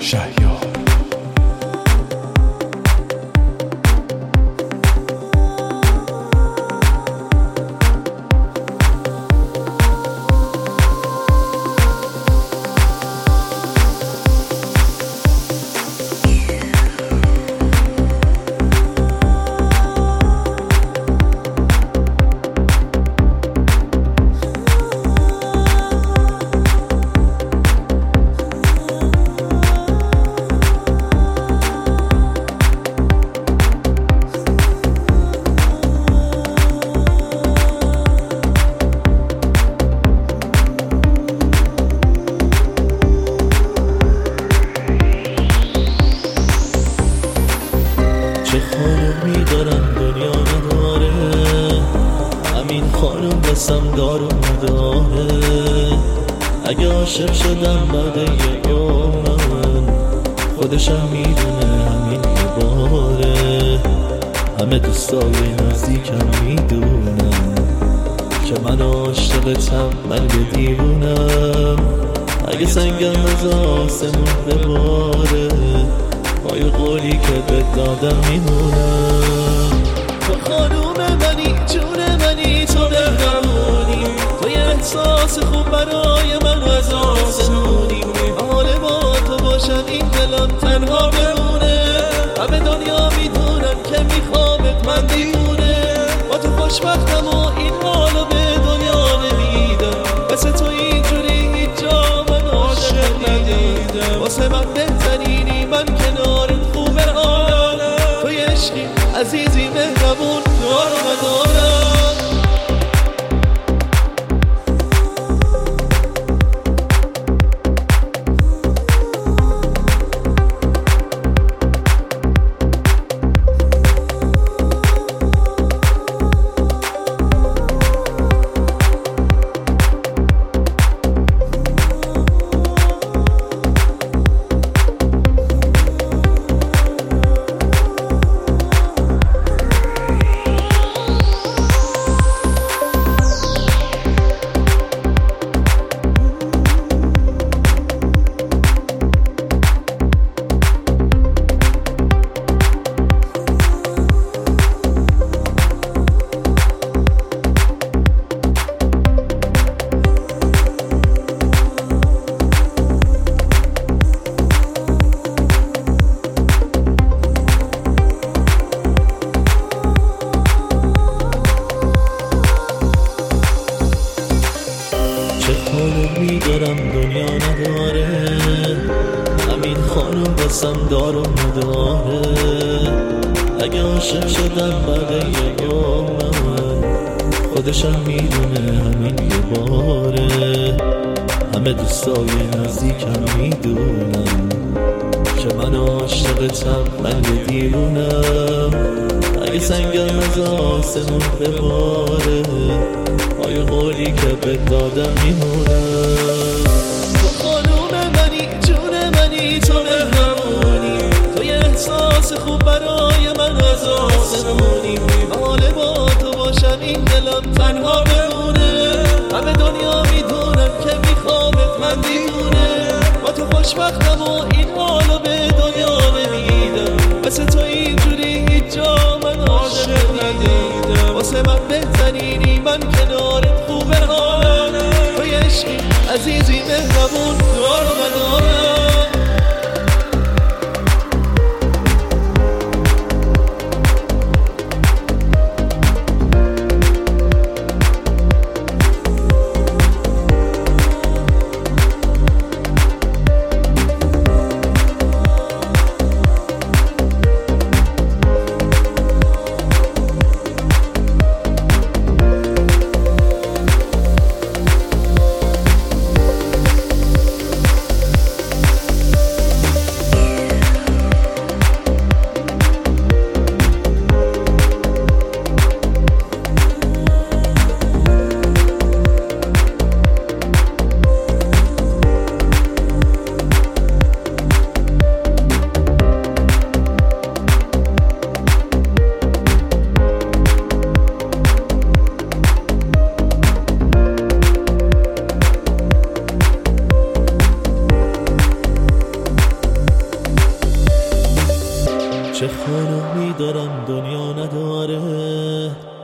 شهیار. چه خانومی دارم دنیا نداره، همین خانوم بسم دار و نداره. اگه عاشق شدم بعد یه یومن، خودشم میدونه همین یه باره. همه دوستای نزدیکم میدونم که من عاشقتم، من یه دیوونم. اگه سنگم از آسمون بباره، پای قولی که به دادم میمونم. تو خانوم منی، جون منی، تو بهرمونی، تو یه احساس خوب برای من از آسمونی. حال با تو باشم این دلم تنها بمونه، همه دنیا میدونن که میخوامت، من دیوونه. با تو خوشبختم و این حالو به دنیا نمیدم، مثل تو اینجوری هیچ جا من عاشق ندیدم. واسه من بهترینی، من کنارت خوبه حالم، تو یه عشقی عزیزی مهربون دار و مدارم. چه خانومی دارم دنیا نداره، همین خانوم بسم دار و نداره. اگه عاشق شدم بعد یه یومن، خودشم میدونه همین یه باره. همه دوستای نزدیکم میدونم که من عاشقتم، من یه دیوونم. اگه سنگم از آسمون بباره، پای قولی که به دادم میمونم. تو خانوم منی، جون منی، تو مهربونی، تو یه احساس خوب برای من از آسمونی. حال با تو باشم این دلم تنها بمونه، همه دنیا میدونن که میخوامت، من دیوونه. با تو خوشبختم و این حالو به دنیا نمیدم، مثل تو اینجوری هیچ جا من عاشق ندیدم. واسه من بهترینی، من کنارت خوبه حالم، تو یه عشقی عزیزی مهربون دار و مدارم. چه خانومی دارم دنیا نداره.